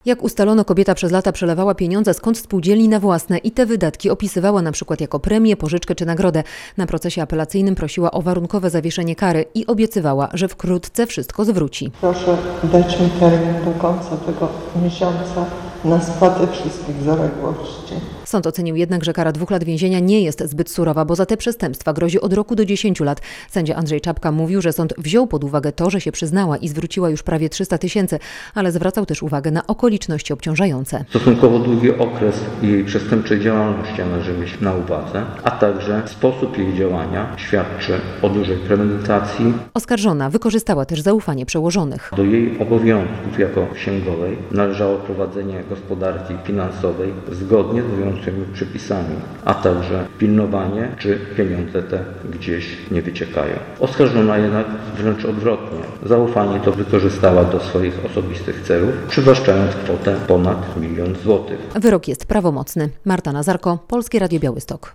Jak ustalono, kobieta przez lata przelewała pieniądze z kont spółdzielni na własne i te wydatki opisywała na przykład jako premię, pożyczkę czy nagrodę. Na procesie apelacyjnym prosiła o warunkowe zawieszenie kary i obiecywała, że wkrótce wszystko zwróci. Proszę dać mi termin do końca tego miesiąca na spłatę wszystkich zaległości. Sąd ocenił jednak, że kara 2 lat więzienia nie jest zbyt surowa, bo za te przestępstwa grozi od roku do 10 lat. Sędzia Andrzej Czapka mówił, że sąd wziął pod uwagę to, że się przyznała i zwróciła już prawie 300 000, ale zwracał też uwagę na okoliczności obciążające. Stosunkowo długi okres jej przestępczej działalności należy mieć na uwadze, a także sposób jej działania świadczy o dużej premedytacji. Oskarżona wykorzystała też zaufanie przełożonych. Do jej obowiązków jako księgowej należało prowadzenie gospodarki finansowej zgodnie z obowiązującymi przepisami, a także pilnowanie, czy pieniądze te gdzieś nie wyciekają. Oskarżona jednak wręcz odwrotnie. Zaufanie to wykorzystała do swoich osobistych celów, przywłaszczając kwotę ponad 1 000 000 złotych. Wyrok jest prawomocny. Marta Nazarko, Polskie Radio Białystok.